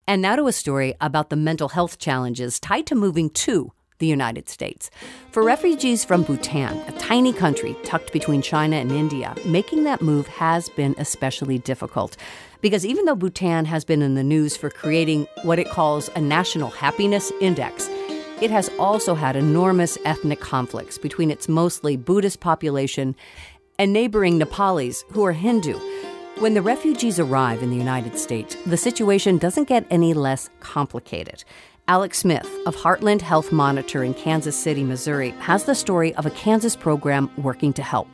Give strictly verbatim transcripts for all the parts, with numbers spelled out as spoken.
And now to a story about the mental health challenges tied to moving to the United States. For refugees from Bhutan, a tiny country tucked between China and India, making that move has been especially difficult. Because even though Bhutan has been in the news for creating what it calls a national happiness index, it has also had enormous ethnic conflicts between its mostly Buddhist population and neighboring Nepalis who are Hindu. When the refugees arrive in the United States, the situation doesn't get any less complicated. Alex Smith of Heartland Health Monitor in Kansas City, Missouri, has the story of a Kansas program working to help.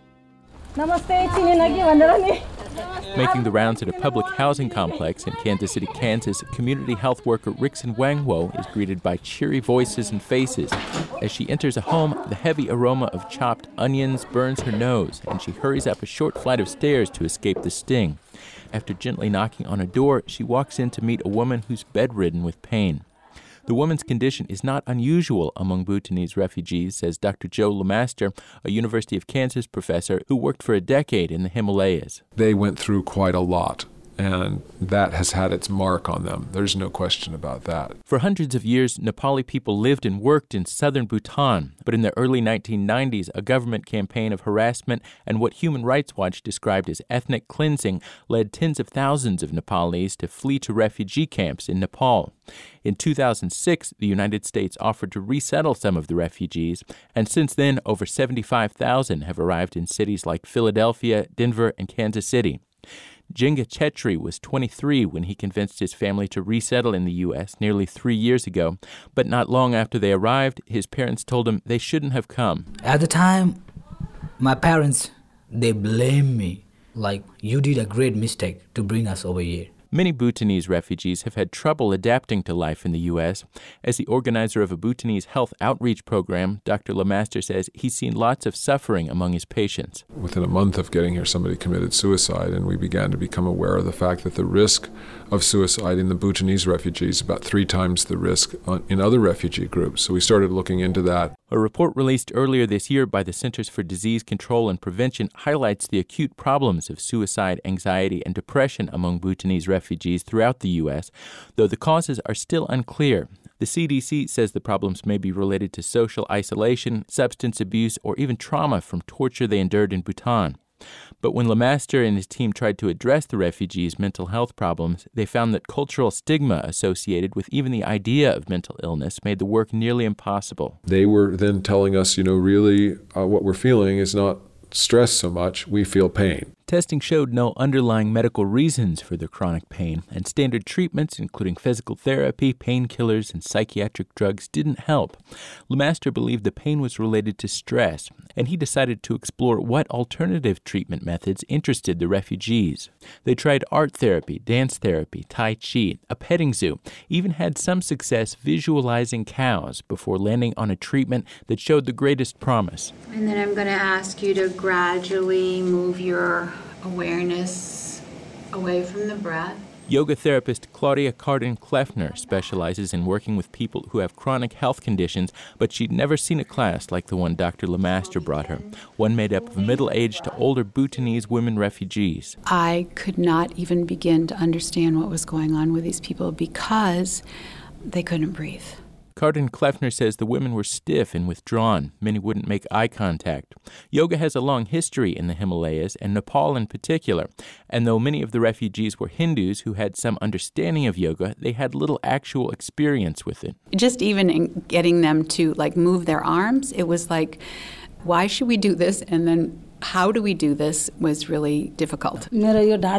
Making the rounds at a public housing complex in Kansas City, Kansas, community health worker Rixin Wangwo is greeted by cheery voices and faces. As she enters a home, the heavy aroma of chopped onions burns her nose, and she hurries up a short flight of stairs to escape the sting. After gently knocking on a door, she walks in to meet a woman who's bedridden with pain. The woman's condition is not unusual among Bhutanese refugees, says Doctor Joe Lemaster, a University of Kansas professor who worked for a decade in the Himalayas. They went through quite a lot, and that has had its mark on them. There's no question about that. For hundreds of years, Nepali people lived and worked in southern Bhutan, but in the early nineteen nineties, a government campaign of harassment and what Human Rights Watch described as ethnic cleansing led tens of thousands of Nepalis to flee to refugee camps in Nepal. In two thousand six, the United States offered to resettle some of the refugees, and since then, over seventy-five thousand have arrived in cities like Philadelphia, Denver, and Kansas City. Jenga Chetri was twenty-three when he convinced his family to resettle in the U S nearly three years ago. But not long after they arrived, his parents told him they shouldn't have come. At the time, my parents, they blamed me. Like, you did a great mistake to bring us over here. Many Bhutanese refugees have had trouble adapting to life in the U S. As the organizer of a Bhutanese health outreach program, Doctor Lemaster says he's seen lots of suffering among his patients. Within a month of getting here, somebody committed suicide, and we began to become aware of the fact that the risk of suicide in the Bhutanese refugees is about three times the risk in other refugee groups. So we started looking into that. A report released earlier this year by the Centers for Disease Control and Prevention highlights the acute problems of suicide, anxiety, and depression among Bhutanese refugees throughout the U S, though the causes are still unclear. The C D C says the problems may be related to social isolation, substance abuse, or even trauma from torture they endured in Bhutan. But when Lemaster and his team tried to address the refugees' mental health problems, they found that cultural stigma associated with even the idea of mental illness made the work nearly impossible. They were then telling us, you know, really uh, what we're feeling is not stress so much, we feel pain. Testing showed no underlying medical reasons for their chronic pain, and standard treatments, including physical therapy, painkillers, and psychiatric drugs, didn't help. Lemaster believed the pain was related to stress, and he decided to explore what alternative treatment methods interested the refugees. They tried art therapy, dance therapy, tai chi, a petting zoo, even had some success visualizing cows before landing on a treatment that showed the greatest promise. And then I'm going to ask you to gradually move your awareness away from the breath. Yoga therapist Claudia Cardin-Kleffner specializes in working with people who have chronic health conditions, but she'd never seen a class like the one Doctor Lemaster brought her, one made up of middle-aged to older Bhutanese women refugees. I could not even begin to understand what was going on with these people because they couldn't breathe. Cardin-Kleffner says the women were stiff and withdrawn. Many wouldn't make eye contact. Yoga has a long history in the Himalayas, and Nepal in particular. And though many of the refugees were Hindus who had some understanding of yoga, they had little actual experience with it. Just even in getting them to like move their arms, it was like, why should we do this? And then how do we do this was really difficult. Among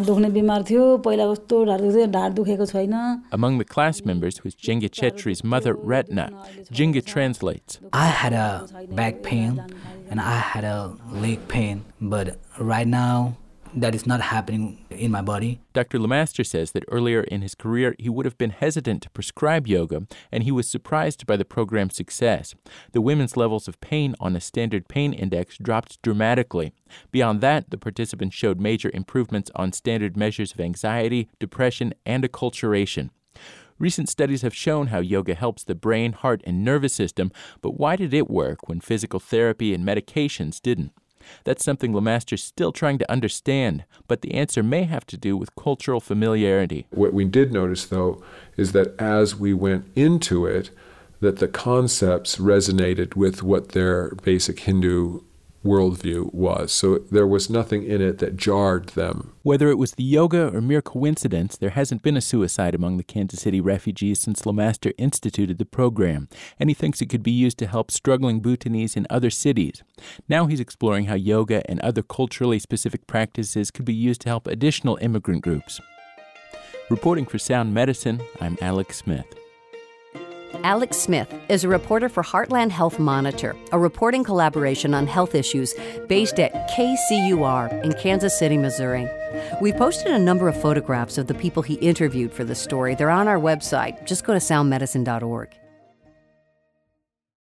the class members was Jenga Chetri's mother, Retna. Jenga translates. I had a back pain and I had a leg pain, but right now that is not happening in my body. Doctor Lemaster says that earlier in his career, he would have been hesitant to prescribe yoga, and he was surprised by the program's success. The women's levels of pain on a standard pain index dropped dramatically. Beyond that, the participants showed major improvements on standard measures of anxiety, depression, and acculturation. Recent studies have shown how yoga helps the brain, heart, and nervous system, but why did it work when physical therapy and medications didn't? That's something LeMaster's still trying to understand, but the answer may have to do with cultural familiarity. What we did notice, though, is that as we went into it, that the concepts resonated with what their basic Hindu worldview was. So there was nothing in it that jarred them. Whether it was the yoga or mere coincidence, there hasn't been a suicide among the Kansas City refugees since LeMaster instituted the program, and he thinks it could be used to help struggling Bhutanese in other cities. Now he's exploring how yoga and other culturally specific practices could be used to help additional immigrant groups. Reporting for Sound Medicine, I'm Alex Smith. Alex Smith is a reporter for Heartland Health Monitor, a reporting collaboration on health issues based at K C U R in Kansas City, Missouri. We posted a number of photographs of the people he interviewed for the story. They're on our website. Just go to sound medicine dot org.